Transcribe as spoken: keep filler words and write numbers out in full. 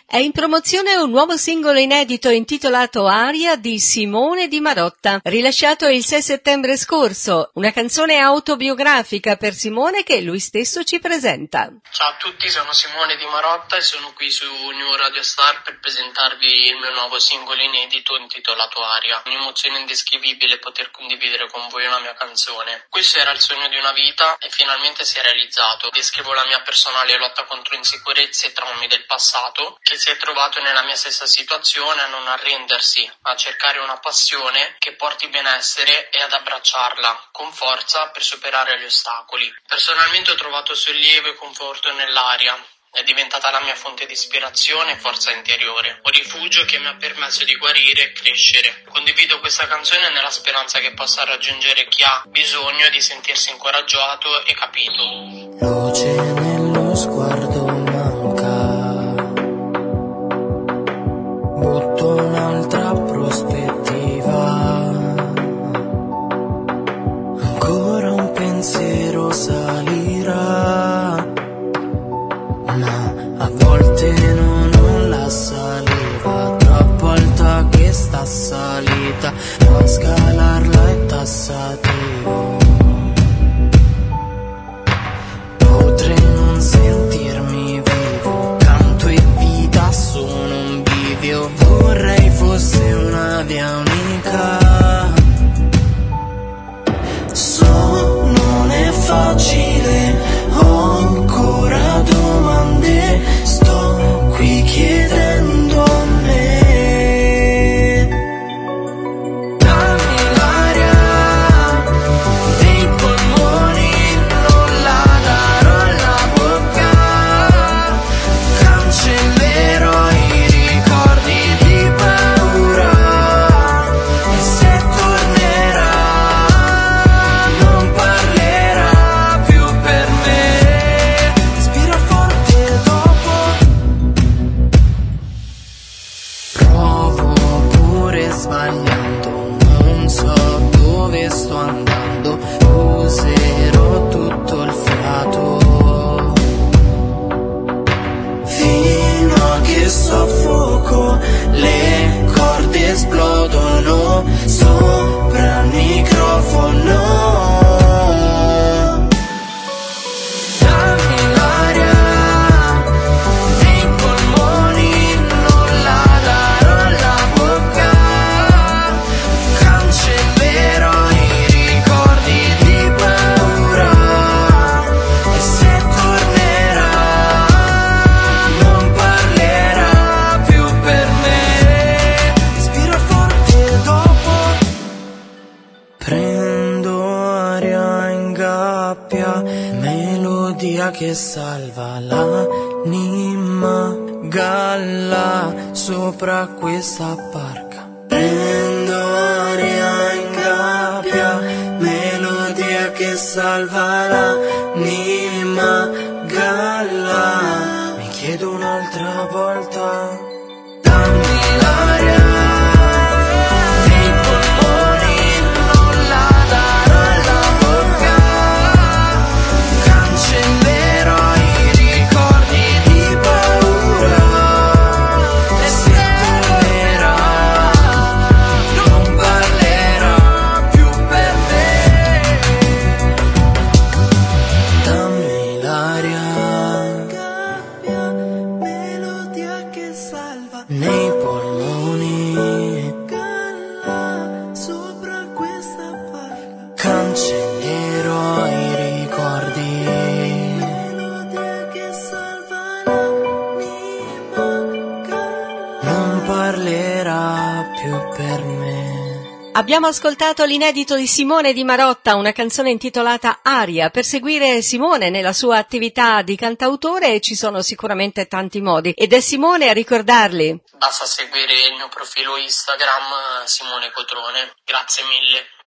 È in promozione un nuovo singolo inedito intitolato Aria di Simone Di Marotta, rilasciato il sei settembre scorso, una canzone autobiografica per Simone che lui stesso ci presenta. Ciao a tutti, sono Simone Di Marotta e sono qui su New Radio Star per presentarvi il mio nuovo singolo inedito intitolato Aria. Un'emozione indescrivibile poter condividere con voi una mia canzone. Questo era il sogno di una vita e finalmente si è realizzato. Descrivo la mia personale lotta contro insicurezze e traumi del passato, che si è trovato nella mia stessa situazione, a non arrendersi, a cercare una passione che porti benessere e ad abbracciarla con forza per superare gli ostacoli. Personalmente ho trovato sollievo e conforto nell'aria. È diventata la mia fonte di ispirazione e forza interiore, un rifugio che mi ha permesso di guarire e crescere. Condivido questa canzone nella speranza che possa raggiungere chi ha bisogno di sentirsi incoraggiato e capito. Luce nello sguardo manca, butto un'altra prospettiva, ancora un pensiero salirà, ma a volte non ho la saliva, troppo alta questa salita, a scalarla è tassativo. Potrei non sentirmi vivo, canto e vita sono un bivio, vorrei fosse una via unica. So, non è facile, ho ancora domande, sto qui chiedendo a me. Dammi l'aria dei polmoni, non la darò alla bocca, cancellerò i ricordi di paura, e se tornerà non parlerà più per me. Respira forte dopo, provo pure sbagliando, non so dove sto andando, userò tutto il fiato fino a che soffoco, le corde esplodono sopra il microfono. Dammi l'aria dei polmoni, non la darò alla bocca, cancellerò i ricordi di paura, e se tornerà non parlerà più per me. Respira forte dopo, prendo aria in gabbia, melodia che salva l'anima, galla sopra questa barca. Prendo aria in gabbia, melodia che salva l'anima, galla. Mi chiedo un'altra volta, dammi l'aria dei polmoni, non la darò alla bocca, cancellerò i ricordi di paura, e se tornerà non parlerà più per me. Dammi l'aria, melodia che salva nei polmoni, galla sopra questa barca, cancellerò i ricordi, melodia che salva l'anima, galla non parlerà più per me. Abbiamo ascoltato l'inedito di Simone Di Marotta, una canzone intitolata Aria. Per seguire Simone nella sua attività di cantautore ci sono sicuramente tanti modi, ed è Simone a ricordarli. Basta seguire il mio profilo Instagram Simone Cotrone. Grazie mille.